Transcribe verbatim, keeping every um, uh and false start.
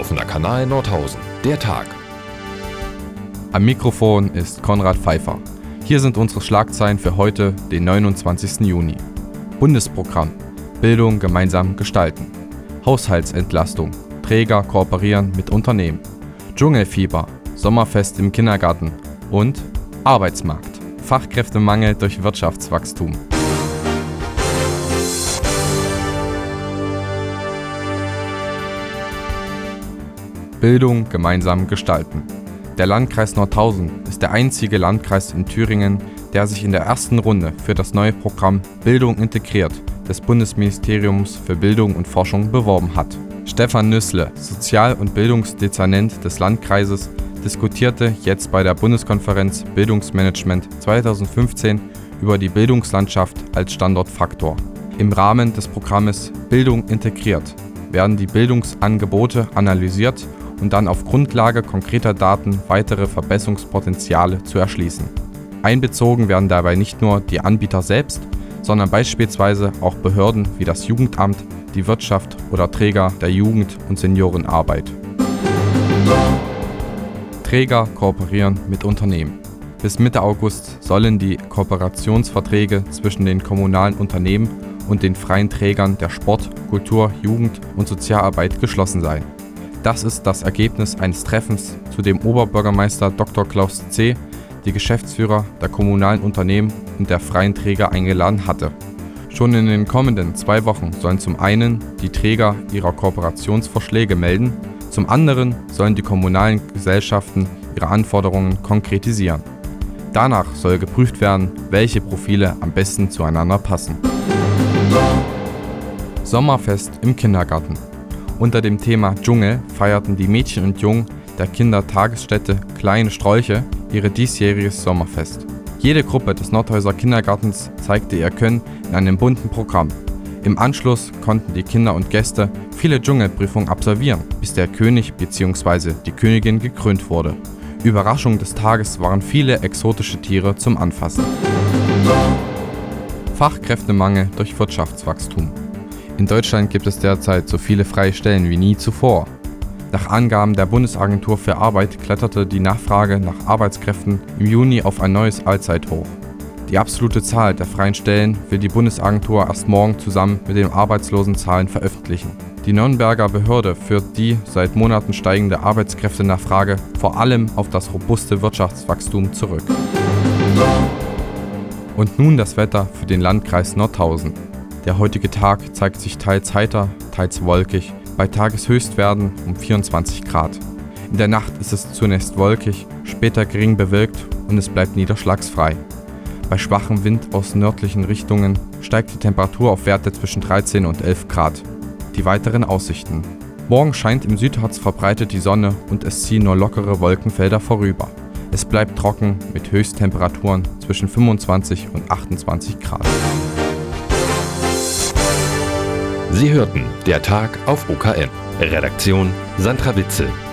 Offener Kanal Nordhausen, der Tag. Am Mikrofon ist Konrad Pfeiffer. Hier sind unsere Schlagzeilen für heute, den neunundzwanzigsten Juni. Bundesprogramm: Bildung gemeinsam gestalten. Haushaltsentlastung: Träger kooperieren mit Unternehmen. Dschungelfieber: Sommerfest im Kindergarten. Und Arbeitsmarkt: Fachkräftemangel durch Wirtschaftswachstum. Bildung gemeinsam gestalten. Der Landkreis Nordhausen ist der einzige Landkreis in Thüringen, der sich in der ersten Runde für das neue Programm Bildung integriert des Bundesministeriums für Bildung und Forschung beworben hat. Stefan Nüßle, Sozial- und Bildungsdezernent des Landkreises, diskutierte jetzt bei der Bundeskonferenz Bildungsmanagement zweitausendfünfzehn über die Bildungslandschaft als Standortfaktor. Im Rahmen des Programmes Bildung integriert werden die Bildungsangebote analysiert und dann auf Grundlage konkreter Daten weitere Verbesserungspotenziale zu erschließen. Einbezogen werden dabei nicht nur die Anbieter selbst, sondern beispielsweise auch Behörden wie das Jugendamt, die Wirtschaft oder Träger der Jugend- und Seniorenarbeit. Träger kooperieren mit Unternehmen. Bis Mitte August sollen die Kooperationsverträge zwischen den kommunalen Unternehmen und den freien Trägern der Sport-, Kultur-, Jugend- und Sozialarbeit geschlossen sein. Das ist das Ergebnis eines Treffens, zu dem Oberbürgermeister Doktor Klaus C. die Geschäftsführer der kommunalen Unternehmen und der freien Träger eingeladen hatte. Schon in den kommenden zwei Wochen sollen zum einen die Träger ihrer Kooperationsvorschläge melden, zum anderen sollen die kommunalen Gesellschaften ihre Anforderungen konkretisieren. Danach soll geprüft werden, welche Profile am besten zueinander passen. Sommerfest im Kindergarten. Unter dem Thema Dschungel feierten die Mädchen und Jungen der Kindertagesstätte Kleine Strolche ihr diesjähriges Sommerfest. Jede Gruppe des Nordhäuser Kindergartens zeigte ihr Können in einem bunten Programm. Im Anschluss konnten die Kinder und Gäste viele Dschungelprüfungen absolvieren, bis der König bzw. die Königin gekrönt wurde. Überraschung des Tages waren viele exotische Tiere zum Anfassen. Fachkräftemangel durch Wirtschaftswachstum. In Deutschland gibt es derzeit so viele freie Stellen wie nie zuvor. Nach Angaben der Bundesagentur für Arbeit kletterte die Nachfrage nach Arbeitskräften im Juni auf ein neues Allzeithoch. Die absolute Zahl der freien Stellen will die Bundesagentur erst morgen zusammen mit den Arbeitslosenzahlen veröffentlichen. Die Nürnberger Behörde führt die seit Monaten steigende Arbeitskräftenachfrage vor allem auf das robuste Wirtschaftswachstum zurück. Und nun das Wetter für den Landkreis Nordhausen. Der heutige Tag zeigt sich teils heiter, teils wolkig, bei Tageshöchstwerten um vierundzwanzig Grad. In der Nacht ist es zunächst wolkig, später gering bewölkt und es bleibt niederschlagsfrei. Bei schwachem Wind aus nördlichen Richtungen steigt die Temperatur auf Werte zwischen dreizehn und elf Grad. Die weiteren Aussichten. Morgen scheint im Südharz verbreitet die Sonne und es ziehen nur lockere Wolkenfelder vorüber. Es bleibt trocken mit Höchsttemperaturen zwischen fünfundzwanzig und achtundzwanzig Grad. Sie hörten der Tag auf O K N. Redaktion Sandra Witzel.